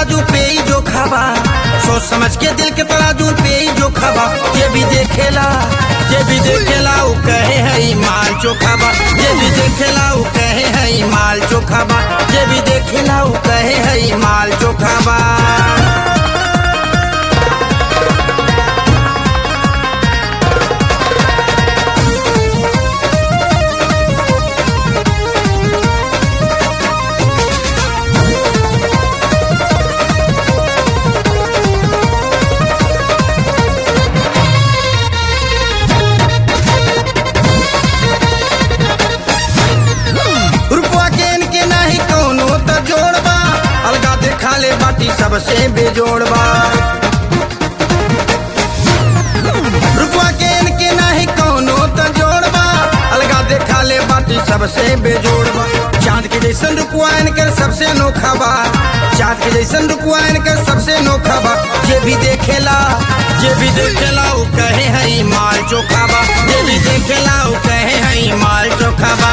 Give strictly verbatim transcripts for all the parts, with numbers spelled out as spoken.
तराजू पे ही जो खाबा, सोच समझ के दिल के तराजू पे ही जो खाबा। ये भी देखेला ये भी देखेला उ कहे है माल चोखाबा, ये भी देखेला उ कहे है माल चोखाबा, ये भी देखेला उ कहे है माल चोखाबा। बाटी सबसे बेजोड़बा, रुपवा के इनके नहीं कौनो त जोड़बा, अलगा देखा ले बाटी सबसे बेजोड़बा। चांद के जैसन रुपवा इनकर सबसे अनोखा बा, चांद के जैसन रुपवा इनकर सबसे अनोखा बा। ये भी देखेला ये भी देखेला उ कहे है माल चोखाबा, ये भी देखेला उ कहे है माल चोखाबा।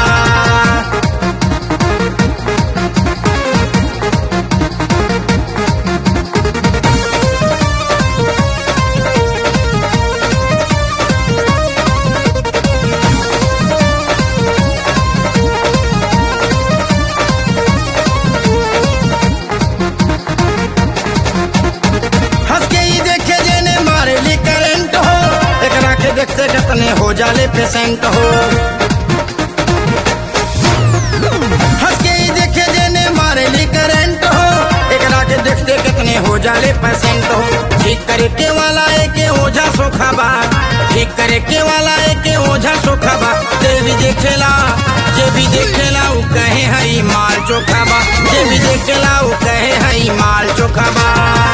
देखते कितने हो जाले पेशेंट हो, हंस के ही देखे जेने मारे ली करेंट हो, एकरा के देखते कितने हो जाले पेशेंट हो। ठीक करे के वाला एक ओझा सोखाबा, ठीक करे के वाला एक ओझा सोखाबा। ये भी देखेला ये भी देखेला उ कहे है माल चोखाबा, ये भी देखेला उ कहे है माल चोखाबा।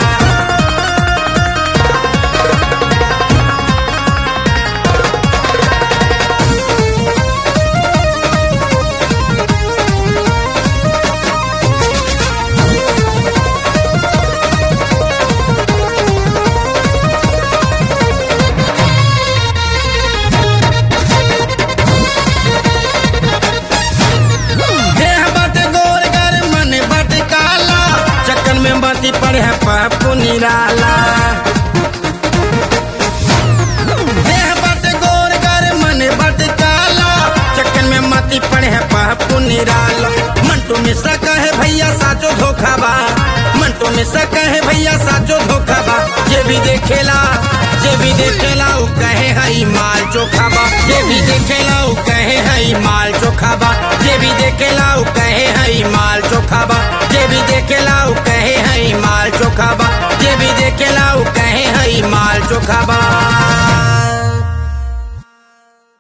बाती पड़े है पप्पू निराला, देह बट गोर गर मन बट काला, चक्कर में माती पड़े है पप्पू निराला। मंटू मिश्रा कहे भैया साचो धोखाबा, मंटू मिश्रा कहे भैया साचो धोखाबा। ये भी देखेला ये भी देखेला उ कहे है माल चोखाबा, ये भी देखेला उ कहे है माल चोखाबा, ये भी देखेला उ कहे है माल चोखाबा, ये भी देखेला उ कहे है माल चोखाबा, ये भी देखेला उ कहे है माल चोखाबा।